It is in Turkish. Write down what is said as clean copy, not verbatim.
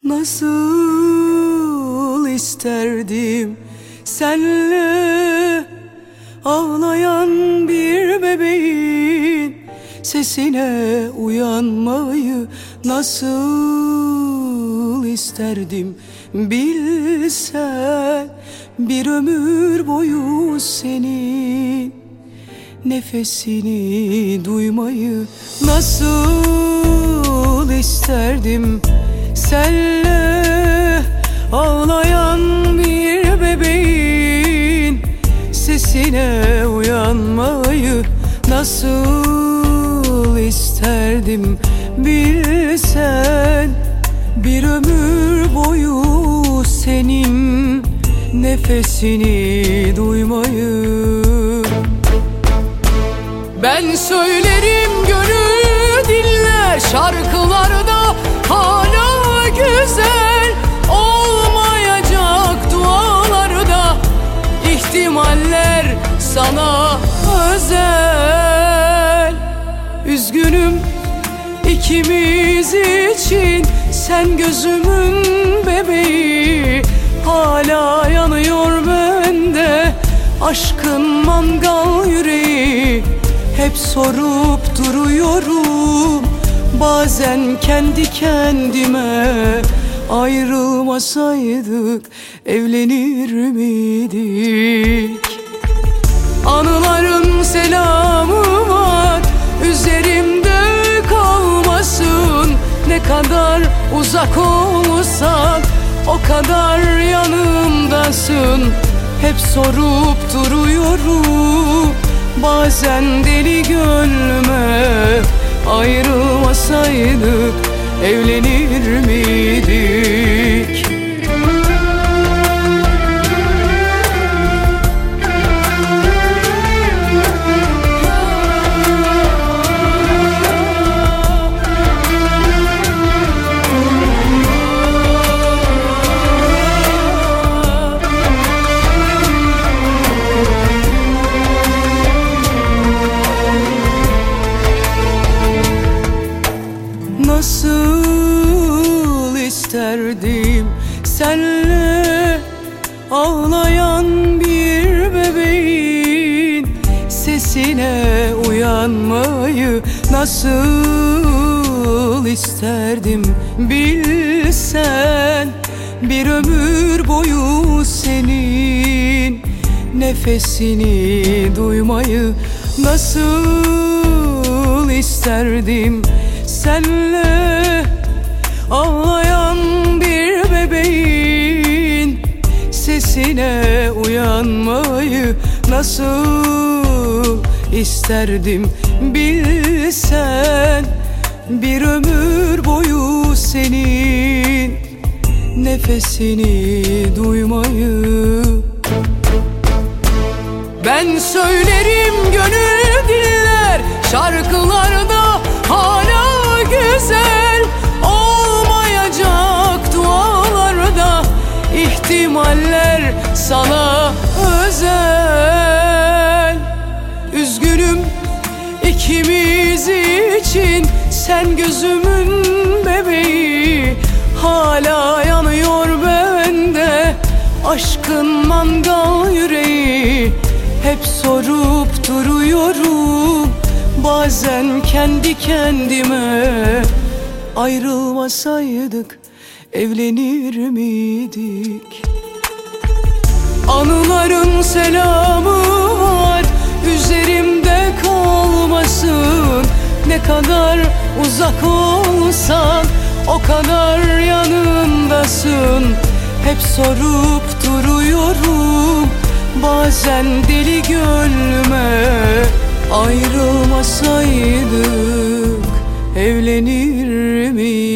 Nasıl isterdim senle ağlayan bir bebeğin sesine uyanmayı. Nasıl isterdim bilsen, bir ömür boyu senin nefesini duymayı. Nasıl isterdim senle ağlayan bir bebeğin sesine uyanmayı. Nasıl isterdim bilsen, bir ömür boyu senin nefesini duymayı. Ben söylerim, gönül dinler, şarkılarda hala güzel olmayacak dualarda ihtimaller sana özel. Üzgünüm ikimiz için, sen gözümün bebeği, hala yanıyor bende aşkın mangal yüreği. Hep sorup duruyorum bazen kendi kendime, ayrılmasaydık evlenir miydik? Anıların selamı var, üzerimde kalmasın. Ne kadar uzak olsan o kadar yanımdasın. Hep sorup duruyorum bazen deli gönlüme, ayrılmasaydık evlenir miydik? Nasıl isterdim senle ağlayan bir bebeğin sesine uyanmayı. Nasıl isterdim bilsen, bir ömür boyu senin nefesini duymayı. Nasıl isterdim senle ağlayan bir bebeğin sesine uyanmayı. Nasıl isterdim bilsen, bir ömür boyu senin nefesini duymayı. Ben söylerim, gönül dinler, şarkılarda hala güzel olmayacak dualarda ihtimaller sana özel. Üzgünüm ikimiz için, sen gözümün bebeği, hala yanıyor bende aşkın mangal yüreği. Hep sorup duruyorum bazen kendi kendime, ayrılmasaydık evlenir miydik? Anıların selamı var, üzerimde kalmasın. Ne kadar uzak olsan o kadar yanımdasın. Hep sorup duruyorum bazen deli gönlüme, ayrılmasaydık evlenir miydik?